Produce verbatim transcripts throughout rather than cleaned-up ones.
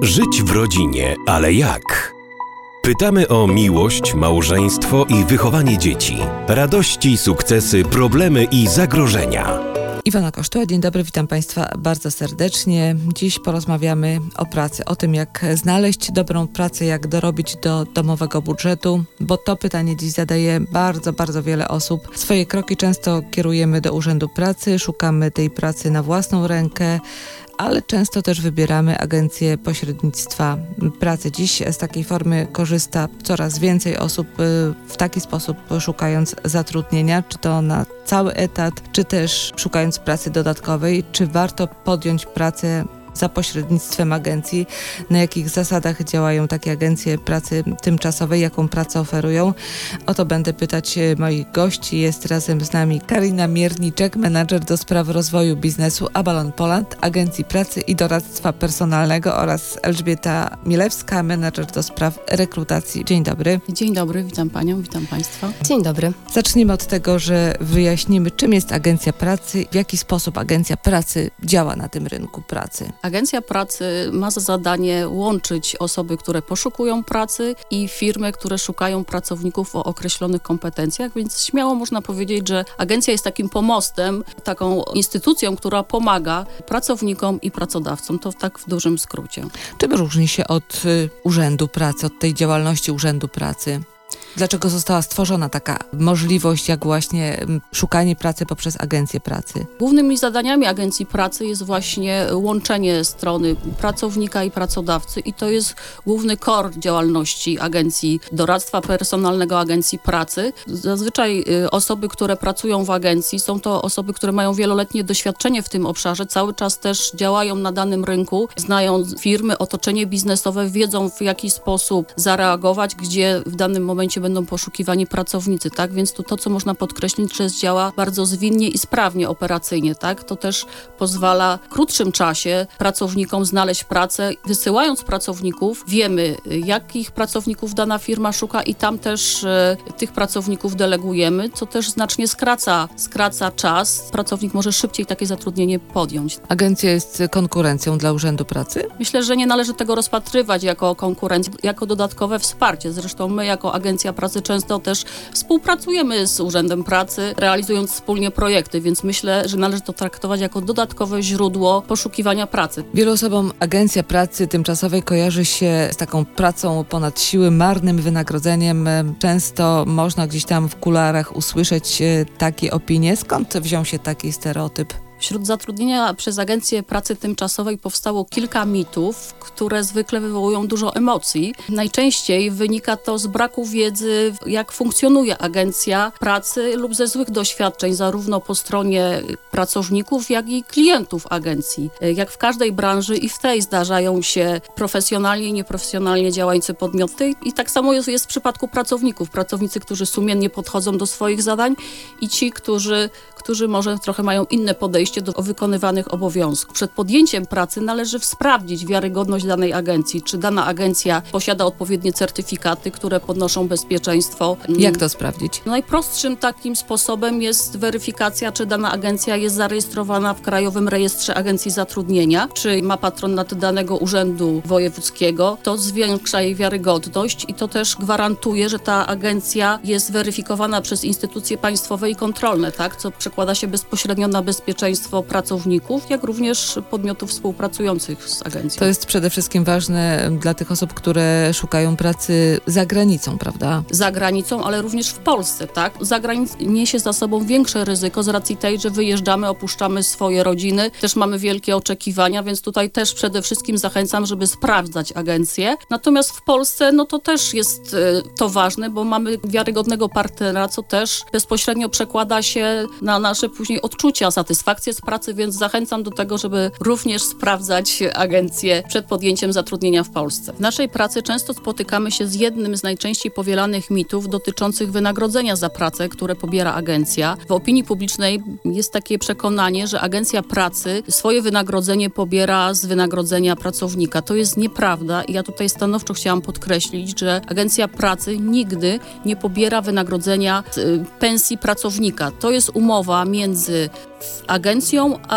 Żyć w rodzinie, ale jak? Pytamy o miłość, małżeństwo i wychowanie dzieci. Radości, sukcesy, problemy i zagrożenia. Iwona Kosztuła, dzień dobry, witam Państwa bardzo serdecznie. Dziś porozmawiamy o pracy, o tym jak znaleźć dobrą pracę, jak dorobić do domowego budżetu, bo to pytanie dziś zadaje bardzo, bardzo wiele osób. Swoje kroki często kierujemy do Urzędu Pracy, szukamy tej pracy na własną rękę, ale często też wybieramy agencję pośrednictwa pracy. Dziś z takiej formy korzysta coraz więcej osób w taki sposób, szukając zatrudnienia, czy to na cały etat, czy też szukając pracy dodatkowej. Czy warto podjąć pracę za pośrednictwem agencji, na jakich zasadach działają takie agencje pracy tymczasowej, jaką pracę oferują. O to będę pytać moich gości. Jest razem z nami Karina Mierniczek, menadżer do spraw rozwoju biznesu Abalon Poland, Agencji Pracy i Doradztwa Personalnego, oraz Elżbieta Milewska, menadżer do spraw rekrutacji. Dzień dobry. Dzień dobry, witam Panią, witam Państwa. Dzień dobry. Zaczniemy od tego, że wyjaśnimy, czym jest Agencja Pracy, w jaki sposób Agencja Pracy działa na tym rynku pracy. Agencja Pracy ma za zadanie łączyć osoby, które poszukują pracy, i firmy, które szukają pracowników o określonych kompetencjach, więc śmiało można powiedzieć, że agencja jest takim pomostem, taką instytucją, która pomaga pracownikom i pracodawcom. To tak w dużym skrócie. Czym różni się od y, Urzędu Pracy, od tej działalności Urzędu Pracy? Dlaczego została stworzona taka możliwość, jak właśnie szukanie pracy poprzez agencję pracy? Głównymi zadaniami agencji pracy jest właśnie łączenie strony pracownika i pracodawcy, i to jest główny core działalności agencji doradztwa personalnego, agencji pracy. Zazwyczaj osoby, które pracują w agencji, są to osoby, które mają wieloletnie doświadczenie w tym obszarze, cały czas też działają na danym rynku, znają firmy, otoczenie biznesowe, wiedzą, w jaki sposób zareagować, gdzie w danym momencie będą poszukiwani pracownicy, tak? Więc to, to, co można podkreślić, że działa bardzo zwinnie i sprawnie operacyjnie, tak? To też pozwala w krótszym czasie pracownikom znaleźć pracę. Wysyłając pracowników, wiemy, jakich pracowników dana firma szuka, i tam też e, tych pracowników delegujemy, co też znacznie skraca, skraca czas. Pracownik może szybciej takie zatrudnienie podjąć. Agencja jest konkurencją dla Urzędu Pracy? Myślę, że nie należy tego rozpatrywać jako konkurencję, jako dodatkowe wsparcie. Zresztą my jako Agencja Pracy często też współpracujemy z Urzędem Pracy, realizując wspólnie projekty, więc myślę, że należy to traktować jako dodatkowe źródło poszukiwania pracy. Wielu osobom Agencja Pracy Tymczasowej kojarzy się z taką pracą ponad siły, marnym wynagrodzeniem. Często można gdzieś tam w kuluarach usłyszeć takie opinie. Skąd wziął się taki stereotyp? Wśród zatrudnienia przez Agencję Pracy Tymczasowej powstało kilka mitów, które zwykle wywołują dużo emocji. Najczęściej wynika to z braku wiedzy, jak funkcjonuje Agencja Pracy, lub ze złych doświadczeń zarówno po stronie pracowników, jak i klientów agencji. Jak w każdej branży, i w tej zdarzają się profesjonalnie i nieprofesjonalnie działające podmioty, i tak samo jest, jest w przypadku pracowników. Pracownicy, którzy sumiennie podchodzą do swoich zadań, i ci, którzy, którzy może trochę mają inne podejście do wykonywanych obowiązków. Przed podjęciem pracy należy sprawdzić wiarygodność danej agencji, czy dana agencja posiada odpowiednie certyfikaty, które podnoszą bezpieczeństwo. Jak to sprawdzić? Najprostszym takim sposobem jest weryfikacja, czy dana agencja jest zarejestrowana w Krajowym Rejestrze Agencji Zatrudnienia, czy ma patronat danego urzędu wojewódzkiego. To zwiększa jej wiarygodność i to też gwarantuje, że ta agencja jest weryfikowana przez instytucje państwowe i kontrolne, tak, co przekłada się bezpośrednio na bezpieczeństwo pracowników, jak również podmiotów współpracujących z agencją. To jest przede wszystkim ważne dla tych osób, które szukają pracy za granicą, prawda? Za granicą, ale również w Polsce, tak? Za granicą niesie za sobą większe ryzyko z racji tej, że wyjeżdżamy, opuszczamy swoje rodziny, też mamy wielkie oczekiwania, więc tutaj też przede wszystkim zachęcam, żeby sprawdzać agencję. Natomiast w Polsce, no to też jest y, to ważne, bo mamy wiarygodnego partnera, co też bezpośrednio przekłada się na nasze później odczucia, satysfakcję z pracy, więc zachęcam do tego, żeby również sprawdzać agencję przed podjęciem zatrudnienia w Polsce. W naszej pracy często spotykamy się z jednym z najczęściej powielanych mitów dotyczących wynagrodzenia za pracę, które pobiera agencja. W opinii publicznej jest takie przekonanie, że agencja pracy swoje wynagrodzenie pobiera z wynagrodzenia pracownika. To jest nieprawda i ja tutaj stanowczo chciałam podkreślić, że agencja pracy nigdy nie pobiera wynagrodzenia z pensji pracownika. To jest umowa między agencją a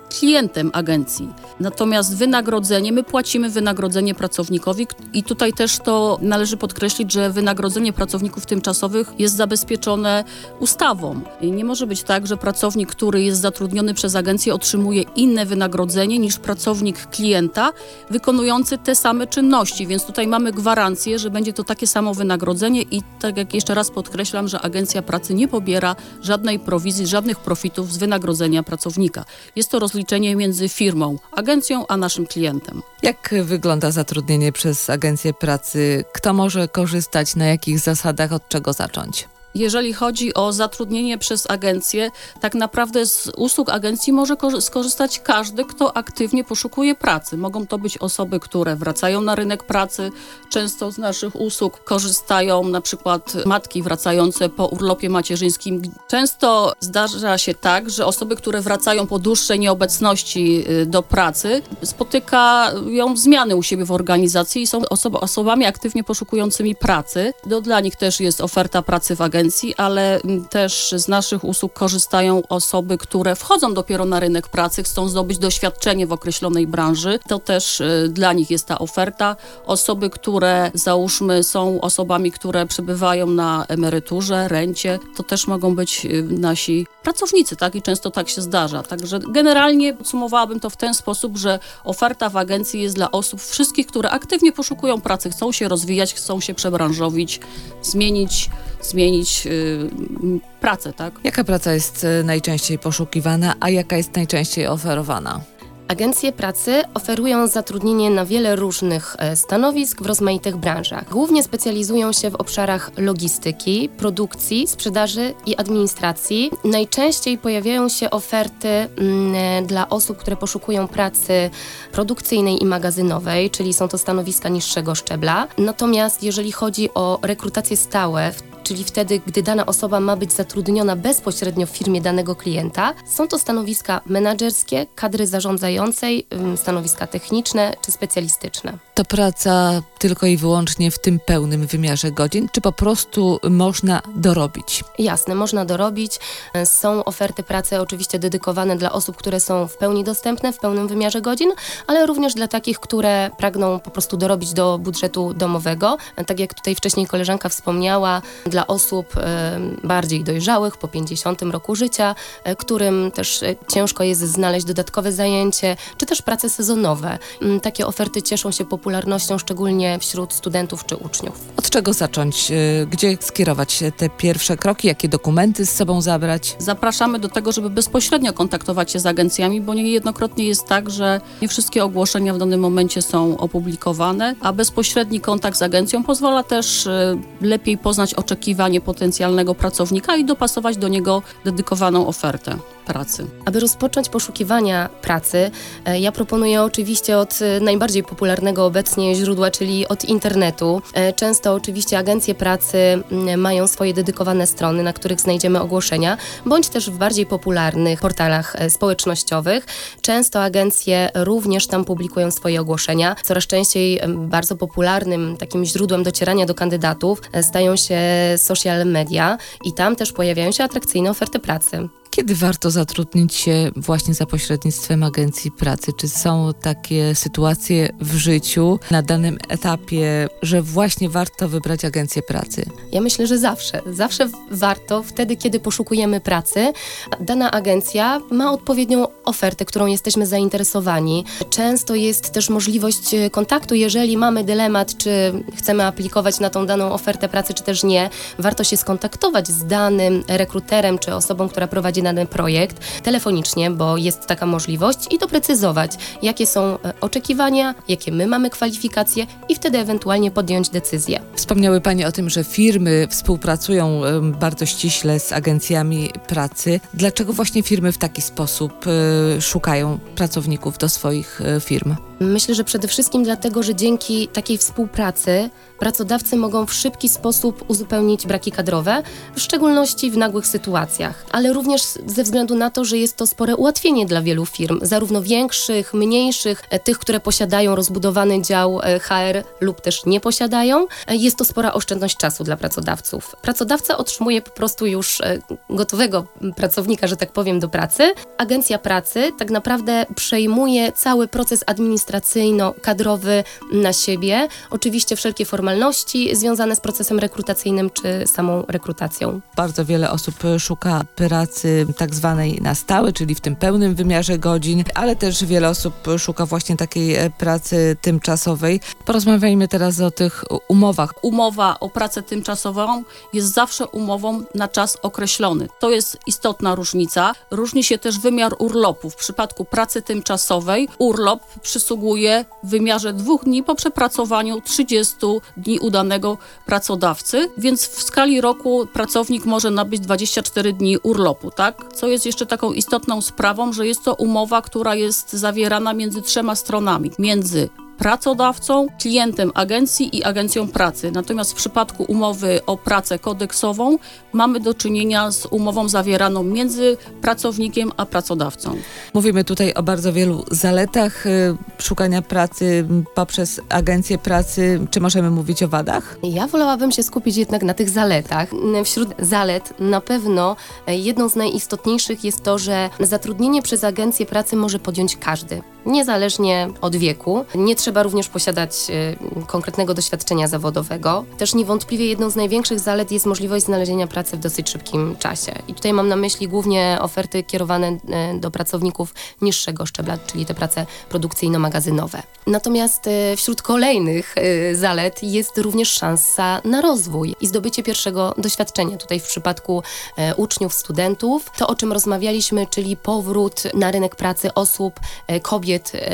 klientem agencji. Natomiast wynagrodzenie, my płacimy wynagrodzenie pracownikowi i tutaj też to należy podkreślić, że wynagrodzenie pracowników tymczasowych jest zabezpieczone ustawą. I nie może być tak, że pracownik, który jest zatrudniony przez agencję, otrzymuje inne wynagrodzenie niż pracownik klienta wykonujący te same czynności, więc tutaj mamy gwarancję, że będzie to takie samo wynagrodzenie i tak jak jeszcze raz podkreślam, że agencja pracy nie pobiera żadnej prowizji, żadnych profitów z wynagrodzenia pracownika. Jest to rozliczenie między firmą, agencją, a naszym klientem. Jak wygląda zatrudnienie przez agencję pracy? Kto może korzystać, na jakich zasadach, od czego zacząć? Jeżeli chodzi o zatrudnienie przez agencję, tak naprawdę z usług agencji może skorzystać każdy, kto aktywnie poszukuje pracy. Mogą to być osoby, które wracają na rynek pracy. Często z naszych usług korzystają na przykład matki wracające po urlopie macierzyńskim. Często zdarza się tak, że osoby, które wracają po dłuższej nieobecności do pracy, spotykają zmiany u siebie w organizacji i są osob- osobami aktywnie poszukującymi pracy. To dla nich też jest oferta pracy w agencji, ale też z naszych usług korzystają osoby, które wchodzą dopiero na rynek pracy, chcą zdobyć doświadczenie w określonej branży. To też dla nich jest ta oferta. Osoby, które załóżmy są osobami, które przebywają na emeryturze, rencie, to też mogą być nasi pracownicy, tak? I często tak się zdarza. Także generalnie podsumowałabym to w ten sposób, że oferta w agencji jest dla osób wszystkich, które aktywnie poszukują pracy, chcą się rozwijać, chcą się przebranżowić, zmienić, zmienić yy, pracę, tak? Jaka praca jest najczęściej poszukiwana, a jaka jest najczęściej oferowana? Agencje pracy oferują zatrudnienie na wiele różnych stanowisk w rozmaitych branżach. Głównie specjalizują się w obszarach logistyki, produkcji, sprzedaży i administracji. Najczęściej pojawiają się oferty mm, dla osób, które poszukują pracy produkcyjnej i magazynowej, czyli są to stanowiska niższego szczebla. Natomiast jeżeli chodzi o rekrutacje stałe, czyli wtedy, gdy dana osoba ma być zatrudniona bezpośrednio w firmie danego klienta, są to stanowiska menedżerskie, kadry zarządzającej, stanowiska techniczne czy specjalistyczne. To praca tylko i wyłącznie w tym pełnym wymiarze godzin, czy po prostu można dorobić? Jasne, można dorobić. Są oferty pracy oczywiście dedykowane dla osób, które są w pełni dostępne, w pełnym wymiarze godzin, ale również dla takich, które pragną po prostu dorobić do budżetu domowego. Tak jak tutaj wcześniej koleżanka wspomniała, dla osób e, bardziej dojrzałych, po pięćdziesiątym roku życia, e, którym też e, ciężko jest znaleźć dodatkowe zajęcie, czy też prace sezonowe. M, takie oferty cieszą się popularnością, szczególnie wśród studentów czy uczniów. Od czego zacząć? Gdzie skierować te pierwsze kroki? Jakie dokumenty z sobą zabrać? Zapraszamy do tego, żeby bezpośrednio kontaktować się z agencjami, bo niejednokrotnie jest tak, że nie wszystkie ogłoszenia w danym momencie są opublikowane, a bezpośredni kontakt z agencją pozwala też e, lepiej poznać oczekiwanie potencjalnego pracownika i dopasować do niego dedykowaną ofertę pracy. Aby rozpocząć poszukiwania pracy, e, ja proponuję oczywiście od e, najbardziej popularnego obecnie źródła, czyli od internetu. E, często oczywiście agencje pracy m, mają swoje dedykowane strony, na których znajdziemy ogłoszenia, bądź też w bardziej popularnych portalach e, społecznościowych. Często agencje również tam publikują swoje ogłoszenia. Coraz częściej e, bardzo popularnym takim źródłem docierania do kandydatów e, stają się social media i tam też pojawiają się atrakcyjne oferty pracy. Kiedy warto zatrudnić się właśnie za pośrednictwem agencji pracy? Czy są takie sytuacje w życiu na danym etapie, że właśnie warto wybrać agencję pracy? Ja myślę, że zawsze. Zawsze warto wtedy, kiedy poszukujemy pracy. Dana agencja ma odpowiednią ofertę, którą jesteśmy zainteresowani. Często jest też możliwość kontaktu, jeżeli mamy dylemat, czy chcemy aplikować na tą daną ofertę pracy, czy też nie. Warto się skontaktować z danym rekruterem, czy osobą, która prowadzi dany projekt telefonicznie, bo jest taka możliwość i doprecyzować, jakie są oczekiwania, jakie my mamy kwalifikacje i wtedy ewentualnie podjąć decyzję. Wspomniały Pani o tym, że firmy współpracują bardzo ściśle z agencjami pracy. Dlaczego właśnie firmy w taki sposób szukają pracowników do swoich firm? Myślę, że przede wszystkim dlatego, że dzięki takiej współpracy pracodawcy mogą w szybki sposób uzupełnić braki kadrowe, w szczególności w nagłych sytuacjach, ale również ze względu na to, że jest to spore ułatwienie dla wielu firm, zarówno większych, mniejszych, tych, które posiadają rozbudowany dział H R lub też nie posiadają. Jest to spora oszczędność czasu dla pracodawców. Pracodawca otrzymuje po prostu już gotowego pracownika, że tak powiem, do pracy. Agencja pracy pracy tak naprawdę przejmuje cały proces administracyjno-kadrowy na siebie. Oczywiście wszelkie formalności związane z procesem rekrutacyjnym czy samą rekrutacją. Bardzo wiele osób szuka pracy tak zwanej na stałe, czyli w tym pełnym wymiarze godzin, ale też wiele osób szuka właśnie takiej pracy tymczasowej. Porozmawiajmy teraz o tych umowach. Umowa o pracę tymczasową jest zawsze umową na czas określony. To jest istotna różnica. Różni się też wymiar urlopu. W przypadku pracy tymczasowej urlop przysługuje w wymiarze dwóch dni po przepracowaniu trzydziestu dni u danego pracodawcy, więc w skali roku pracownik może nabyć dwadzieścia cztery dni urlopu, tak? Co jest jeszcze taką istotną sprawą, że jest to umowa, która jest zawierana między trzema stronami. Między pracodawcą, klientem agencji i agencją pracy. Natomiast w przypadku umowy o pracę kodeksową mamy do czynienia z umową zawieraną między pracownikiem a pracodawcą. Mówimy tutaj o bardzo wielu zaletach y, szukania pracy poprzez agencję pracy. Czy możemy mówić o wadach? Ja wolałabym się skupić jednak na tych zaletach. Wśród zalet na pewno jedną z najistotniejszych jest to, że zatrudnienie przez agencję pracy może podjąć każdy, niezależnie od wieku. Nie trzeba również posiadać y, konkretnego doświadczenia zawodowego. Też niewątpliwie jedną z największych zalet jest możliwość znalezienia pracy w dosyć szybkim czasie. I tutaj mam na myśli głównie oferty kierowane y, do pracowników niższego szczebla, czyli te prace produkcyjno-magazynowe. Natomiast y, wśród kolejnych y, zalet jest również szansa na rozwój i zdobycie pierwszego doświadczenia. Tutaj w przypadku y, uczniów, studentów, to o czym rozmawialiśmy, czyli powrót na rynek pracy osób, y, kobiet, y,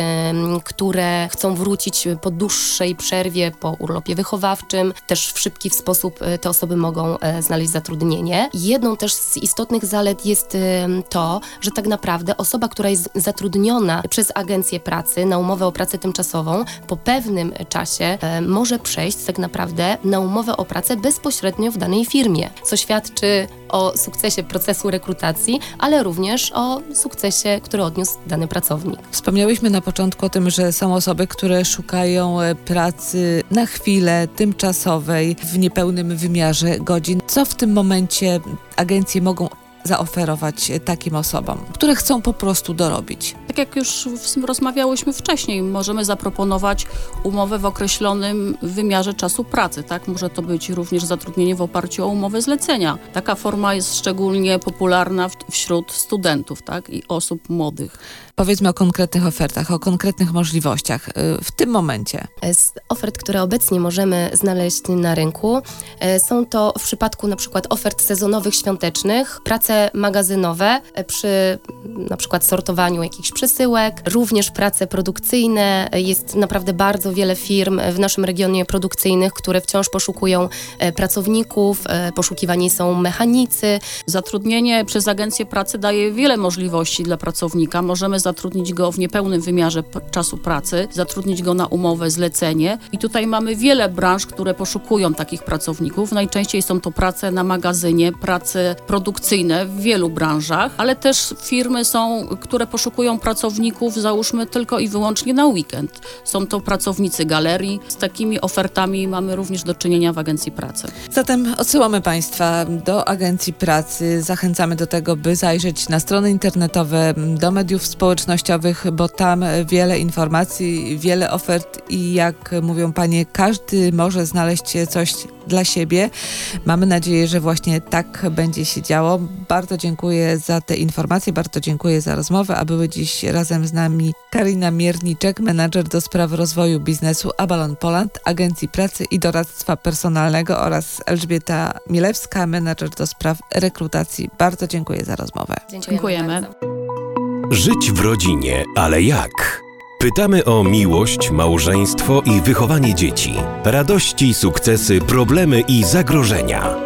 które chcą wrócić po dłuższej przerwie, po urlopie wychowawczym. Też w szybki sposób te osoby mogą znaleźć zatrudnienie. Jedną też z istotnych zalet jest to, że tak naprawdę osoba, która jest zatrudniona przez agencję pracy na umowę o pracę tymczasową, po pewnym czasie może przejść tak naprawdę na umowę o pracę bezpośrednio w danej firmie, co świadczy o sukcesie procesu rekrutacji, ale również o sukcesie, który odniósł dany pracownik. Wspomniałyśmy na początku o tym, że są osoby, które szukają pracy na chwilę, tymczasowej, w niepełnym wymiarze godzin. Co w tym momencie agencje mogą zaoferować takim osobom, które chcą po prostu dorobić? Tak jak już rozmawiałyśmy wcześniej, możemy zaproponować umowę w określonym wymiarze czasu pracy, tak? Może to być również zatrudnienie w oparciu o umowę zlecenia. Taka forma jest szczególnie popularna w, wśród studentów, tak? I osób młodych. Powiedzmy o konkretnych ofertach, o konkretnych możliwościach w tym momencie. Z ofert, które obecnie możemy znaleźć na rynku, są to w przypadku na przykład ofert sezonowych, świątecznych, prace magazynowe przy na przykład sortowaniu jakichś przesyłek, również prace produkcyjne. Jest naprawdę bardzo wiele firm w naszym regionie produkcyjnych, które wciąż poszukują pracowników, poszukiwani są mechanicy. Zatrudnienie przez agencję pracy daje wiele możliwości dla pracownika. Możemy zatrudnić go w niepełnym wymiarze p- czasu pracy, zatrudnić go na umowę zlecenie i tutaj mamy wiele branż, które poszukują takich pracowników. Najczęściej są to prace na magazynie, prace produkcyjne w wielu branżach, ale też firmy są, które poszukują pracowników, załóżmy tylko i wyłącznie na weekend. Są to pracownicy galerii. Z takimi ofertami mamy również do czynienia w agencji pracy. Zatem odsyłamy Państwa do agencji pracy. Zachęcamy do tego, by zajrzeć na strony internetowe, do mediów społecznościowych, bo tam wiele informacji, wiele ofert i jak mówią Panie, każdy może znaleźć coś dla siebie. Mamy nadzieję, że właśnie tak będzie się działo. Bardzo dziękuję za te informacje, bardzo dziękuję za rozmowę, a były dziś razem z nami Karina Mierniczek, menadżer do spraw rozwoju biznesu Abalon Poland, Agencji Pracy i Doradztwa Personalnego oraz Elżbieta Milewska, menadżer do spraw rekrutacji. Bardzo dziękuję za rozmowę. Dziękujemy. Bardzo. Żyć w rodzinie, ale jak? Pytamy o miłość, małżeństwo i wychowanie dzieci. Radości, sukcesy, problemy i zagrożenia.